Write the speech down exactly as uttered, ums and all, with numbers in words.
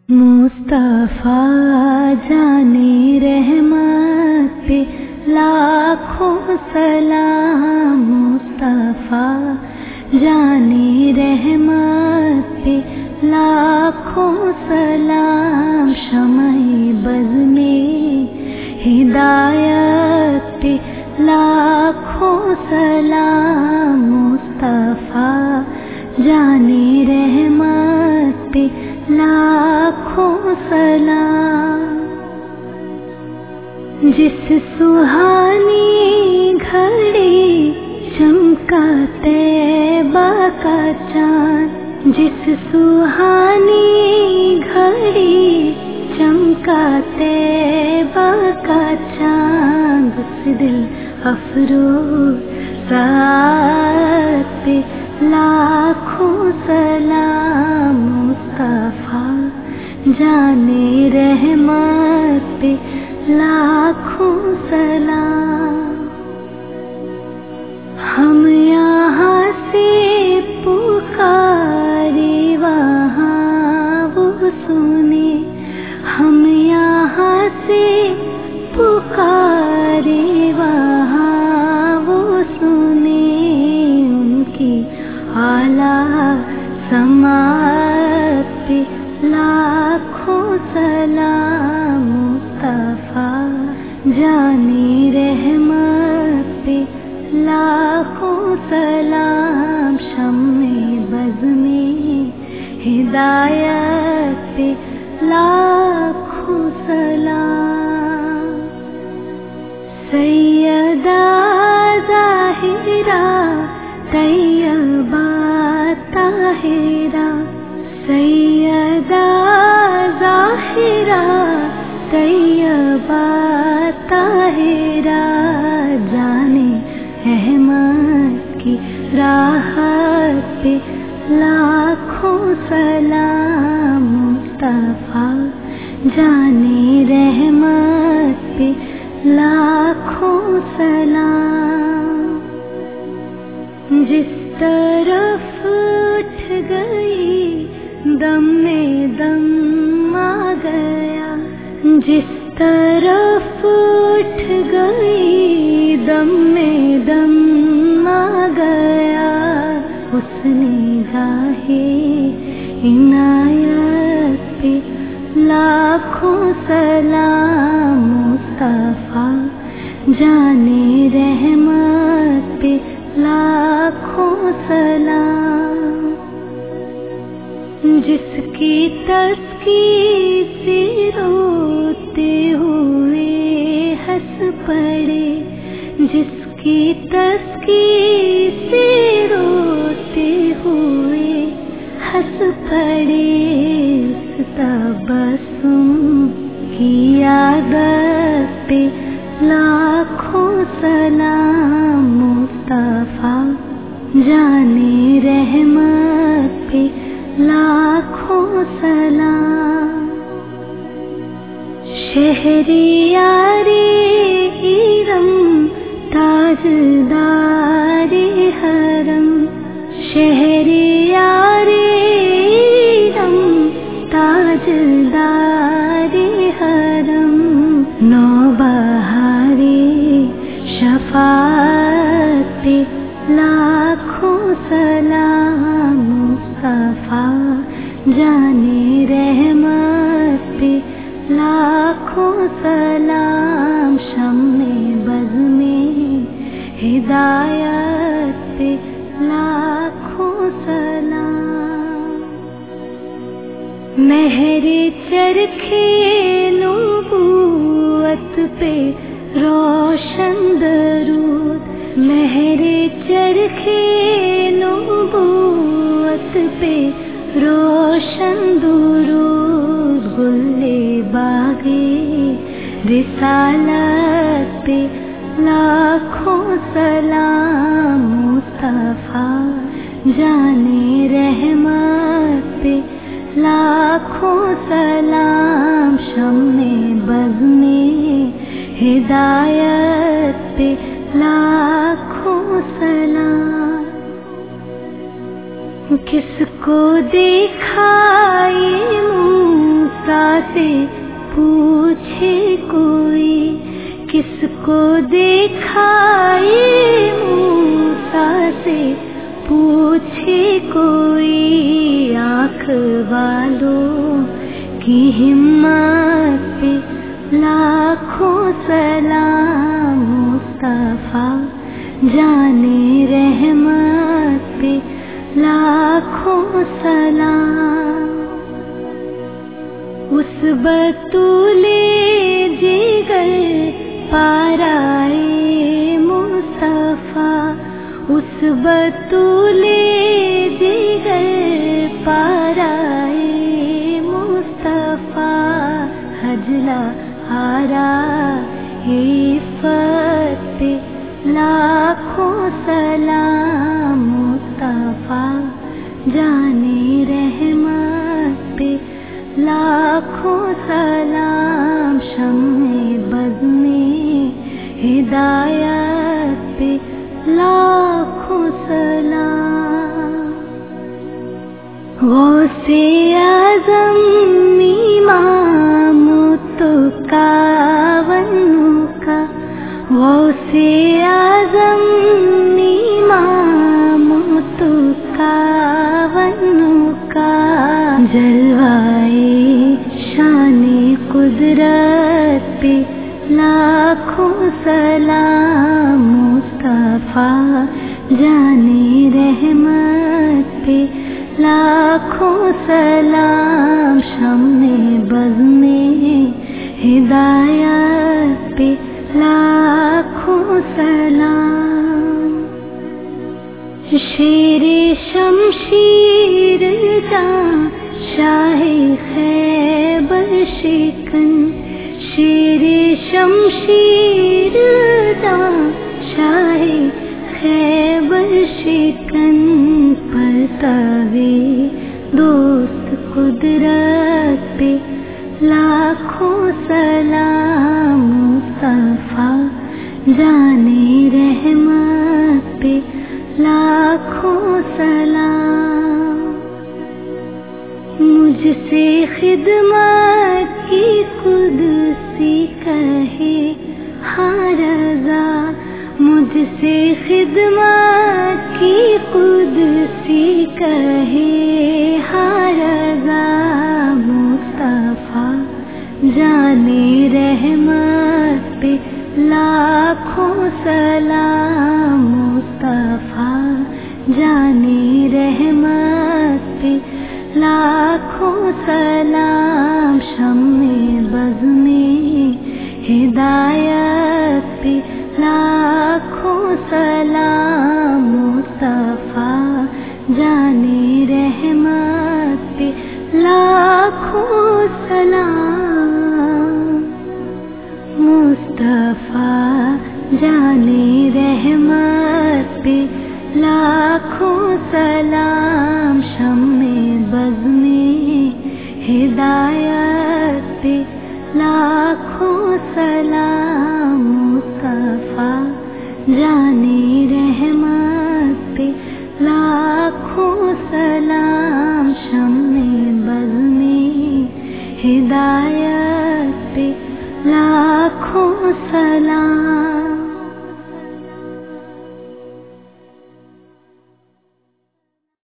मुस्तफा जाने रहमत पे लाखों सलाम। मुस्तफा जाने रहमत पे लाखों सलाम। शमए बज़ में हिदायत पे लाखों सलाम। मुस्तफा जाने रहमत पे लाखों सलाम। जिस सुहानी घड़ी चमका तैबा का चाँद, जिस सुहानी घड़ी चमका तैबा का चाँद, उस दिल अफरोज रात पे लाखों सलाम। मुस्तफा जाने रहमत पे लाखों सलाम। हम यहाँ से पुकारे वहाँ वो सुने, हम यहाँ से पुकारे वहाँ वो सुने। उनकी आला समात पे लाखों सलाम। मुस्तफा जाने रहमत पे लाखों सलाम। शम्मे बज़ में हिदायत पे लाखों सलाम। सैयदा ज़ाहिरा तैयबा ताहिरा, सैयदा ज़ाहिरा तैयबा ताहिरा, जाने अहमद की राहत पे लाखों सलाम। मुस्तफा जाने रहमत पे लाखों सलाम। जिस तरफ उठ गई दम में दम आ गया, जिस तरफ उठ गई दम में दम आ गया, उसने गाहे इनायत पे लाखों सलाम। मुस्तफा जाने रहमत पे लाखों सलाम। जिसकी तस्कीर से रोते हुए हंस पड़े, जिसकी तस्कीर से रोते हुए हंस पड़े, उस तबस्सुम की आदत पे लाखों सलाम। मुस्तफा जाने रहमत पे लाखों सलाम। शहरियारे इरम ताजदारे हरम, शहरियारे इरम ताजदारे हरम, नौबहारे शफाअत पे लाखों सलाम। मुस्तफा जाने रहमत पे लाखों सलाम। शम्मे बज़ में हिदायत पे लाखों सलाम। महरे चरखे नबूवत पे रोशन दरूद, महरे चरखे नबूवत पे रोशन दुरूद, गुल्ले बागे रिसालत पे लाखों सलाम। मुस्तफा जाने रहमत पे लाखों सलाम। शम्मे बज़ में हिदायत पे लाखों सलाम। किसको देखा ये मुँह से पूछे कोई, किसको दिखाए मूसा से पूछे कोई। आँख वालों की हिम्मत पे लाखों सलाम, मुस्तफा जाने रहमत पे लाखों सलाम। उस बतूले जिगर पाराए मुस्तफा, उस बतूले जिगर पाराए मुस्तफा। हजला हारा इफ़्फ़त पे लाखों सलाम, मुस्तफा जाने रहमत पे लाखों सलाम। शम्मे बज़ में हिदायत पे लाखों सलाम। गौसे आज़म इमाम तुकावन्नु का, गौसे आज़म इमाम तुकावन्नु का। जलवाए शाने कुदरत पे लाखों सलाम, मुस्तफा जाने रहमत पे लाखों सलाम। शम्मे बज़ में हिदायत पे लाखों सलाम। शेरे शमशीर जां शाहे खैबर शिकन, शेरे शमशीर जां शाहे खैबर शिकन। परतावे दोस्त कुदरत पे लाखों सलाम, मुस्तफा जाने रहमत पे लाखों सलाम। मुझसे खिदमत की कुदसी कहे हाँ रज़ा, मुझसे खिदमत की कुदसी कहे हाँ रज़ा। मुस्तफा जाने रहमत पे लाखों सलाम, मुस्तफा जाने रहमत पे लाखों सलाम। शम्मे बज़ में हिदायत पे लाखों सलाम, मुस्तफा जाने रहमत पे लाखों सलाम, मुस्तफा जाने रहमत पे लाखों सलाम।